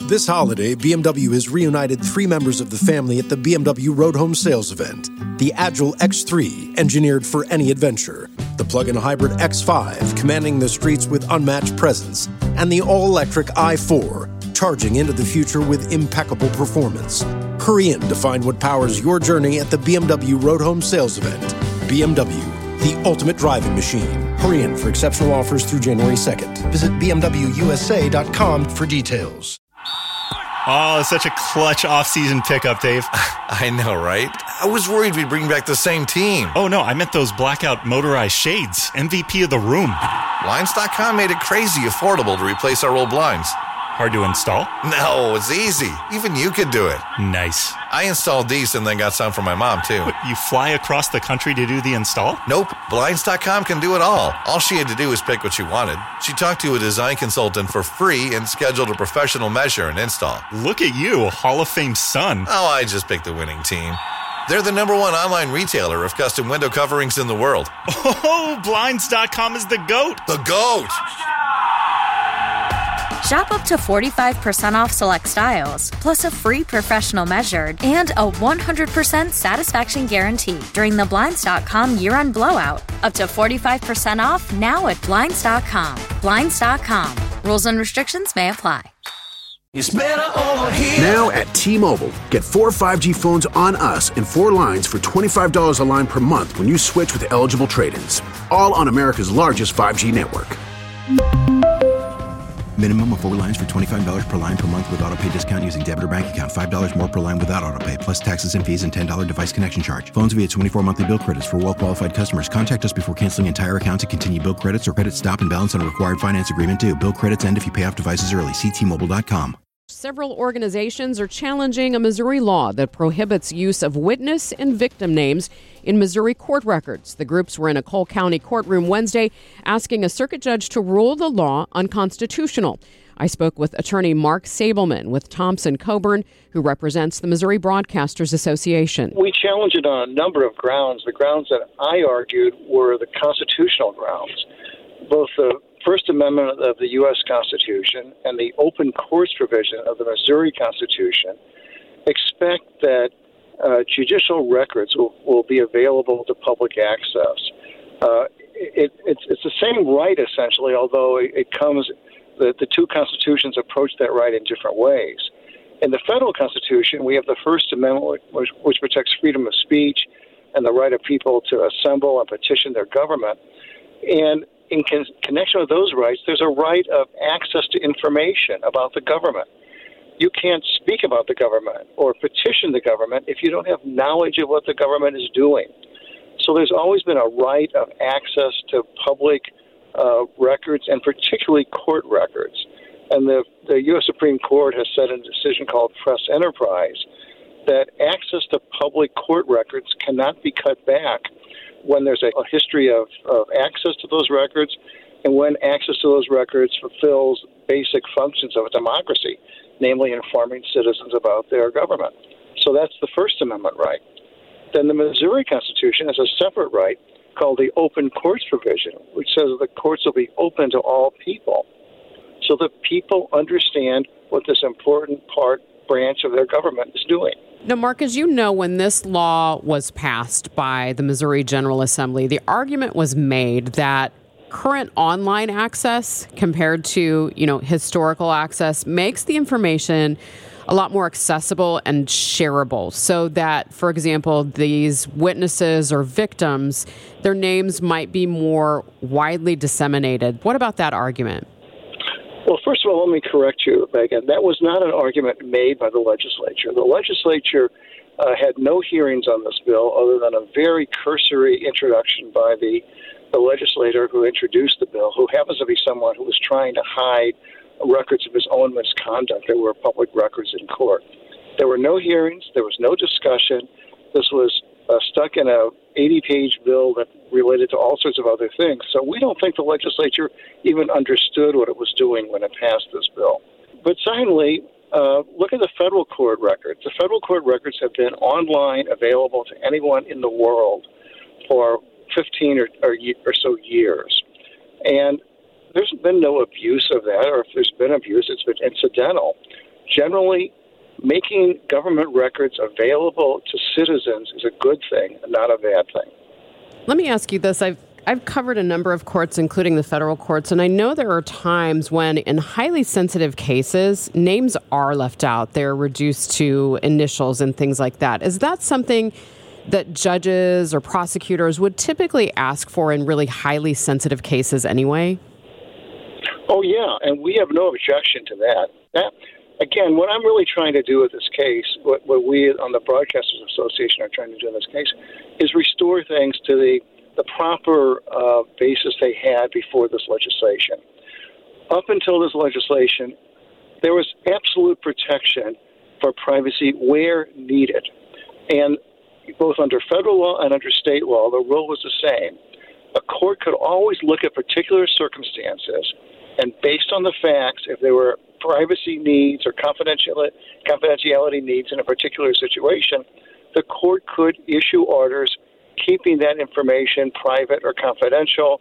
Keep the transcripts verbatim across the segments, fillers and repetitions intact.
This holiday, B M W has reunited three members of the family at the B M W Road Home Sales event. The Agile X three, engineered for any adventure. The plug-in hybrid X five, commanding the streets with unmatched presence. And the all-electric i four, charging into the future with impeccable performance. Hurry in to find what powers your journey at the B M W Road Home Sales event. B M W, the ultimate driving machine. Hurry in for exceptional offers through January second. Visit b m w u s a dot com for details. Oh, such a clutch off-season pickup, Dave. I know, right? I was worried we'd bring back the same team. Oh, no, I meant those blackout motorized shades. M V P of the room. Blinds dot com made it crazy affordable to replace our old blinds. Hard to install? No, it's easy. Even you could do it. Nice. I installed these and then got some for my mom, too. What, you fly across the country to do the install? Nope. Blinds dot com can do it all. All she had to do was pick what she wanted. She talked to a design consultant for free and scheduled a professional measure and install. Look at you, Hall of Fame son. Oh, I just picked the winning team. They're the number one online retailer of custom window coverings in the world. Oh, Blinds dot com is the GOAT. The GOAT! Shop up to forty-five percent off select styles, plus a free professional measured and a one hundred percent satisfaction guarantee during the Blinds dot com year-end blowout. Up to forty-five percent off now at Blinds dot com. Blinds dot com. Rules and restrictions may apply. It's better over here. Now at T-Mobile, get four five G phones on us and four lines for twenty-five dollars a line per month when you switch with eligible trade-ins. All on America's largest five G network. Minimum of four lines for twenty-five dollars per line per month with autopay discount using debit or bank account. five dollars more per line without autopay, plus taxes and fees and ten dollars device connection charge. Phones via twenty-four monthly bill credits for well-qualified customers. Contact us before canceling entire account to continue bill credits or credit stop and balance on a required finance agreement due. Bill credits end if you pay off devices early. See T Mobile dot com. Several organizations are challenging a Missouri law that prohibits use of witness and victim names in Missouri court records. The groups were in a Cole County courtroom Wednesday asking a circuit judge to rule the law unconstitutional. I spoke with attorney Mark Sabelman with Thompson Coburn, who represents the Missouri Broadcasters Association. We challenged it on a number of grounds. The grounds that I argued were the constitutional grounds. Both the First Amendment of the U S Constitution and the open courts provision of the Missouri Constitution expect that uh, judicial records will, will be available to public access. Uh, it, it's, it's the same right, essentially, although it, it comes, the, the two constitutions approach that right in different ways. In the federal Constitution, we have the First Amendment, which, which protects freedom of speech and the right of people to assemble and petition their government. And in con- connection with those rights, there's a right of access to information about the government. You can't speak about the government or petition the government if you don't have knowledge of what the government is doing. So there's always been a right of access to public uh, records, and particularly court records. And the, the U S Supreme Court has said in a decision called Press Enterprise that access to public court records cannot be cut back when there's a, a history of, of access to those records and when access to those records fulfills basic functions of a democracy, namely informing citizens about their government. So that's the First Amendment right. Then the Missouri Constitution has a separate right called the open courts provision, which says the courts will be open to all people so that people understand what this important part branch of their government is doing. Now, Mark, as you know, when this law was passed by the Missouri General Assembly, the argument was made that current online access compared to, you know, historical access makes the information a lot more accessible and shareable, so that, for example, these witnesses or victims, their names might be more widely disseminated. What about that argument? Well, first of all, let me correct you, Megan. That was not an argument made by the legislature. The legislature uh, had no hearings on this bill other than a very cursory introduction by the, the legislator who introduced the bill, who happens to be someone who was trying to hide records of his own misconduct that were public records in court. There were no hearings. There was no discussion. This was uh, stuck in a eighty-page bill that related to all sorts of other things. So we don't think the legislature even understood what it was doing when it passed this bill. But secondly, uh, look at the federal court records. The federal court records have been online, available to anyone in the world for fifteen or, or, or so years. And there's been no abuse of that, or if there's been abuse, it's been incidental. Generally, making government records available to citizens is a good thing, not a bad thing. Let me ask you this. I've I've covered a number of courts, including the federal courts, and I know there are times when in highly sensitive cases, names are left out. They're reduced to initials and things like that. Is that something that judges or prosecutors would typically ask for in really highly sensitive cases anyway? Oh, yeah, and we have no objection to that. That again, what I'm really trying to do with this case, what, what we on the Broadcasters Association are trying to do in this case, is restore things to the the proper uh, basis they had before this legislation. Up until this legislation, there was absolute protection for privacy where needed. And both under federal law and under state law, the rule was the same. A court could always look at particular circumstances, and based on the facts, if there were privacy needs or confidentiality, confidentiality needs in a particular situation, the court could issue orders keeping that information private or confidential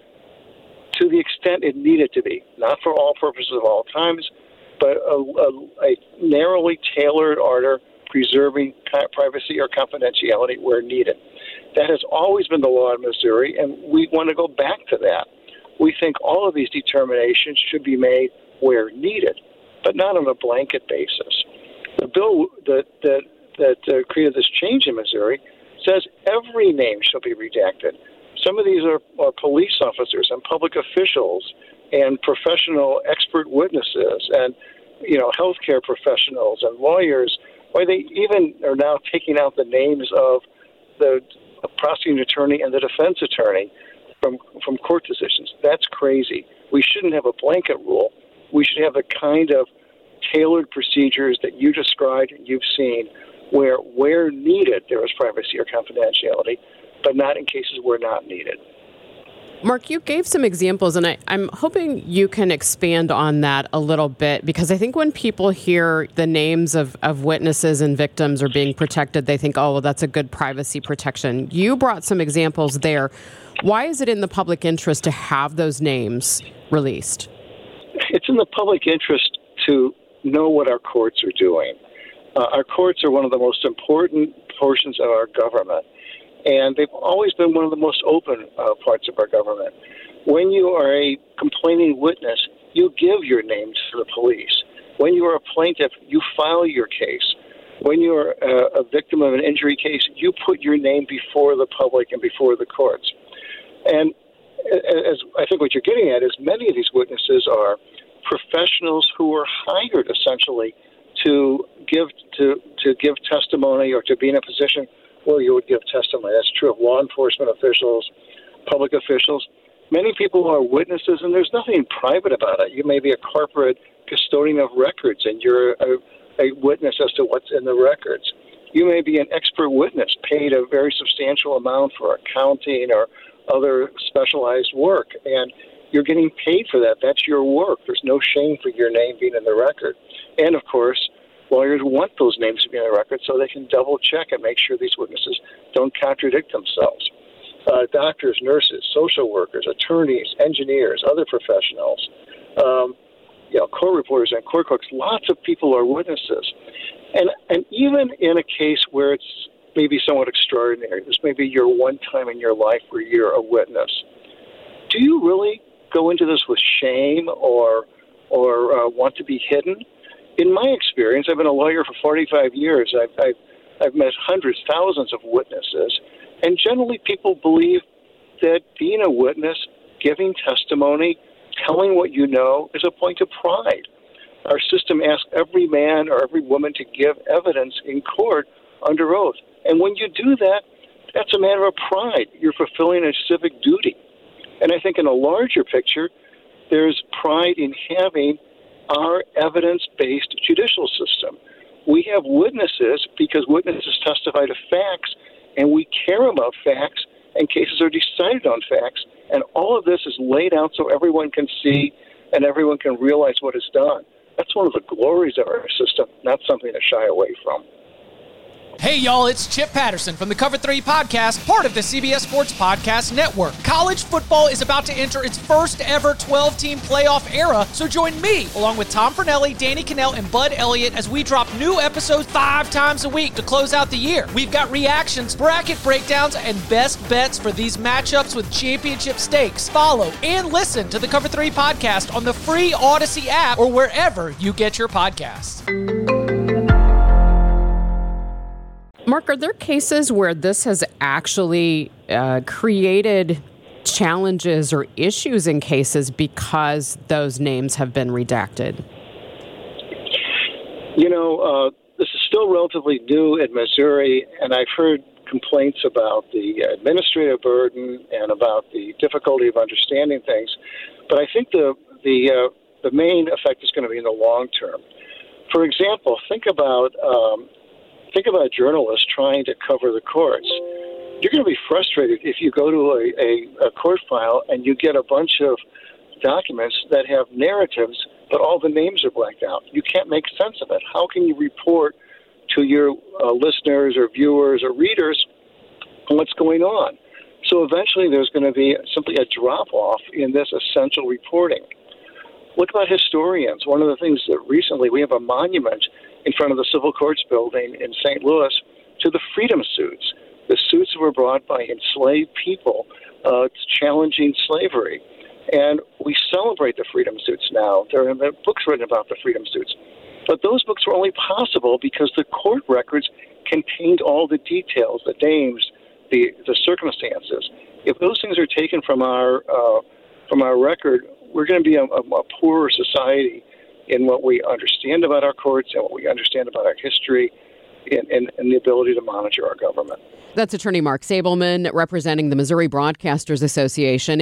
to the extent it needed to be, not for all purposes of all times, but a, a, a narrowly tailored order preserving privacy or confidentiality where needed. That has always been the law in Missouri, and we want to go back to that. We think all of these determinations should be made where needed, but not on a blanket basis. The bill that, that, that uh, created this change in Missouri says every name shall be redacted. Some of these are, are police officers and public officials and professional expert witnesses and, you know, healthcare professionals and lawyers. Why they even are now taking out the names of the prosecuting attorney and the defense attorney from from court decisions. That's crazy. We shouldn't have a blanket rule. We should have the kind of tailored procedures that you described and you've seen, where where needed there is privacy or confidentiality, but not in cases where not needed. Mark, you gave some examples, and I, I'm hoping you can expand on that a little bit, because I think when people hear the names of, of witnesses and victims are being protected, they think, oh, well, that's a good privacy protection. You brought some examples there. Why is it in the public interest to have those names released? It's in the public interest to know what our courts are doing. Uh, our courts are one of the most important portions of our government, and they've always been one of the most open uh, parts of our government. When you are a complaining witness, you give your name to the police. When you are a plaintiff, you file your case. When you are a, a victim of an injury case, you put your name before the public and before the courts. And as I think what you're getting at is many of these witnesses are professionals who are hired essentially to give to to give testimony or to be in a position where you would give testimony. That's true of law enforcement officials, public officials. Many people are witnesses, and there's nothing private about it. You may be a corporate custodian of records, and you're a, a witness as to what's in the records. You may be an expert witness, paid a very substantial amount for accounting or other specialized work, and you're getting paid for that. That's your work. There's no shame for your name being in the record. And, of course, lawyers want those names to be in the record so they can double-check and make sure these witnesses don't contradict themselves. Uh, doctors, nurses, social workers, attorneys, engineers, other professionals, um, you know, court reporters and court clerks, lots of people are witnesses. And, and even in a case where it's maybe somewhat extraordinary, this may be your one time in your life where you're a witness, do you really go into this with shame or or uh, want to be hidden? In my experience, I've been a lawyer for forty-five years. I've, I've, I've met hundreds, thousands of witnesses, and generally people believe that being a witness, giving testimony, telling what you know is a point of pride. Our system asks every man or every woman to give evidence in court under oath. And when you do that, that's a matter of pride. You're fulfilling a civic duty. And I think in a larger picture, there's pride in having our evidence-based judicial system. We have witnesses because witnesses testify to facts, and we care about facts, and cases are decided on facts. And all of this is laid out so everyone can see and everyone can realize what is done. That's one of the glories of our system, not something to shy away from. Hey, y'all, it's Chip Patterson from the Cover three Podcast, part of the C B S Sports Podcast Network. College football is about to enter its first ever twelve-team playoff era, so join me, along with Tom Fornelli, Danny Cannell, and Bud Elliott, as we drop new episodes five times a week to close out the year. We've got reactions, bracket breakdowns, and best bets for these matchups with championship stakes. Follow and listen to the Cover three Podcast on the free Odyssey app or wherever you get your podcasts. Mark, are there cases where this has actually uh, created challenges or issues in cases because those names have been redacted? You know, uh, this is still relatively new in Missouri, and I've heard complaints about the administrative burden and about the difficulty of understanding things. But I think the the uh, the main effect is going to be in the long term. For example, think about um, think about journalists trying to cover the courts. You're going to be frustrated if you go to a, a, a court file and you get a bunch of documents that have narratives, but all the names are blanked out. You can't make sense of it. How can you report to your uh, listeners or viewers or readers what's going on? So eventually there's going to be simply a drop-off in this essential reporting. Look about historians. One of the things that recently we have a monument in front of the Civil Courts building in Saint Louis to the freedom suits, the suits that were brought by enslaved people uh, challenging slavery. And we celebrate the freedom suits now. There have been books written about the freedom suits. But those books were only possible because the court records contained all the details, the names, the, the circumstances. If those things are taken from our uh, from our record, we're going to be a, a, a poorer society in what we understand about our courts and what we understand about our history and, and, and the ability to monitor our government. That's attorney Mark Sabelman representing the Missouri Broadcasters Association.